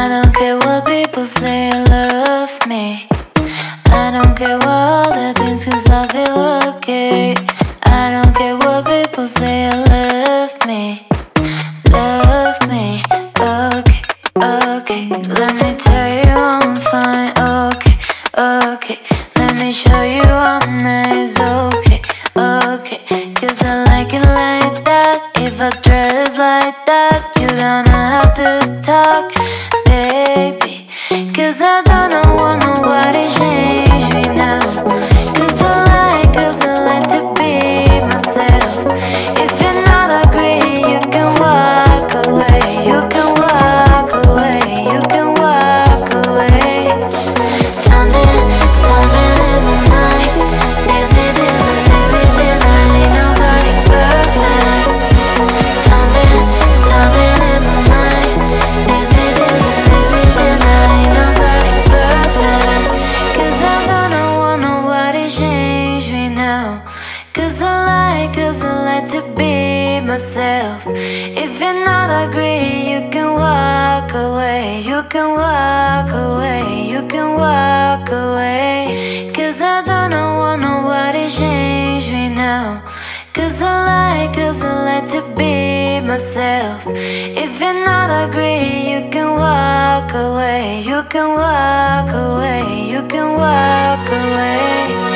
I don't care what people say, love me. I don't care what all the things, cause I feel okay. I don't care what people say, love me. Love me, okay, okay. Let me tell you I'm fine, okay, okay. Let me show you I'm nice, okay, okay. Cause I like it like that. If I dress like that, you don't have to talk, baby. Cause I don't want nobody change me now. Cause I like to be myself. If you're not agree, you can walk away. You can walk away. You can walk away. Something in my mind makes me feel that ain't nobody perfect. Something in my mind makes me feel that ain't nobody perfect. Cause I don't want nobody change me now. Cause I like to be myself. If you're not agree, you can walk away. You can walk away. You can walk away. Cause I don't want nobody change me now. Cause I like to be myself. If you're not agree, you can walk away. You can walk away. You can walk away.